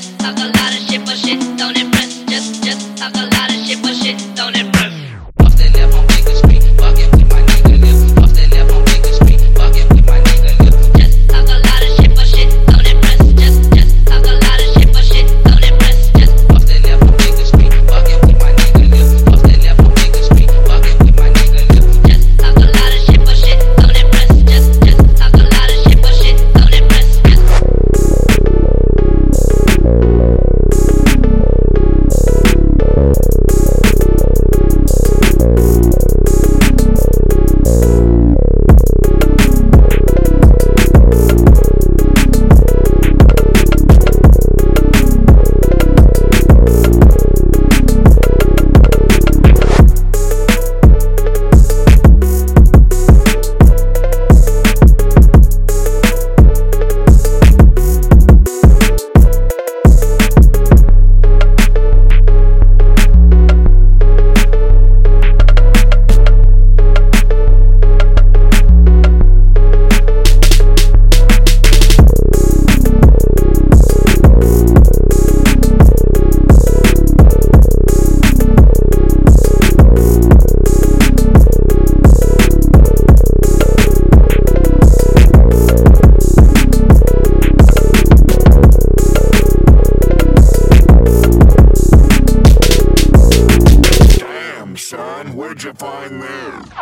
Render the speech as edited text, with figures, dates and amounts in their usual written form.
Just talk a lot of shit, but shit don't impress. Just talk a lot of shit, but shit don't impress. Off the left on Baker Street, fucking with my nigga Lil. Off the left on Baker Street, fucking with my nigga Lil. Just talk a lot of shit, but shit don't impress. Just talk a lot of shit, but shit don't impress. Just Off the left on Baker Street, fucking with my nigga Lil. Off the left on Baker Street, fucking with my nigga Lil. just talk a lot of shit, but shit don't impress. Just talk a lot of shit, but shit don't impress. Son, where'd you find this?